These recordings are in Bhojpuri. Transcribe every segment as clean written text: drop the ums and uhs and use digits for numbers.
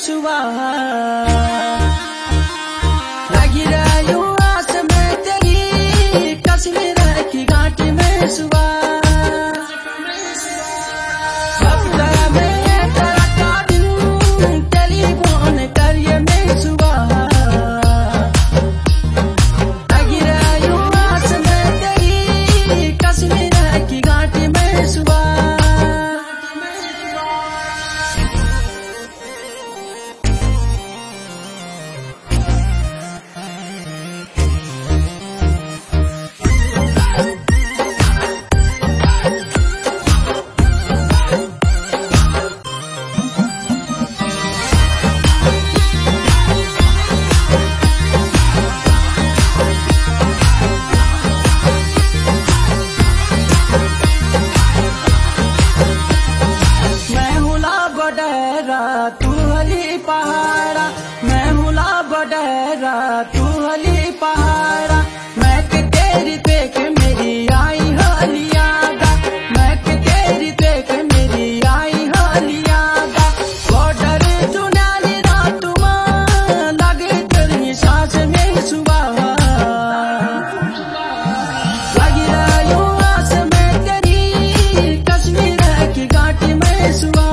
सुबह लगी रही आस में तेरी कश्मीर की घाटी में सुबह तू हली पहाड़ा मैं हुला बडेरा तू हली पहाड़ा मैं के तेरी देख मेरी आई हलियादा मैं के तेरी देख मेरी आई हलियादा बॉर्डर चुनाली रात मां लगे तेरी सांस में सुबह लगी रही आस में तेरी कश्मीर की घाटी में सुबह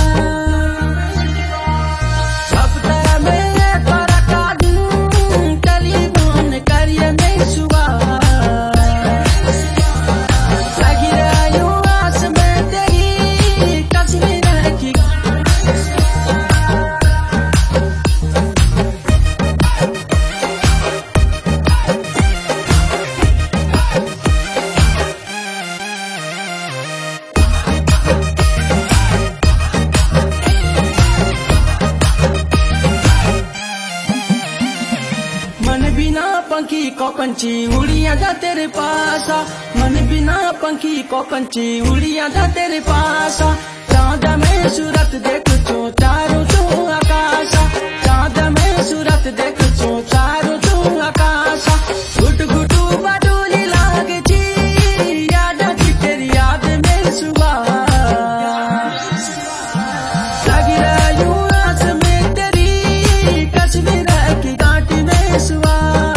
पंखी को पंछी उड़िया जा तेरे पासा मन बिना पंखी को पंछी उड़िया जा तेरे पासा चाँद में सूरत देख चो चारों चो आकाशा चाँद में सूरत देख चो चारों चो आकाशा गुट गुटू बडोली लागे छी याद आती तेरी याद में सुबह लगी रही आस में तेरी कश्मीर की घाटी में सुबह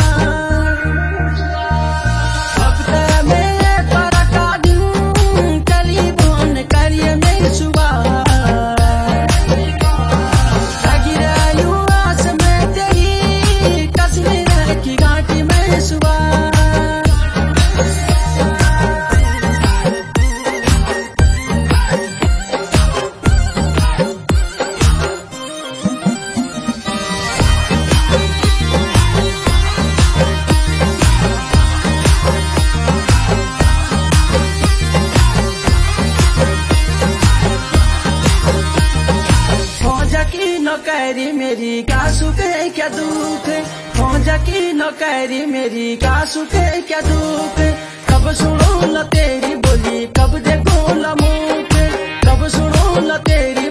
नौकरी मेरी का सुख है क्या दुख फौजा की नौकरी मेरी का सुख है क्या दुख कब सुनो न तेरी बोली कब देखो न मुख कब सुनो न तेरी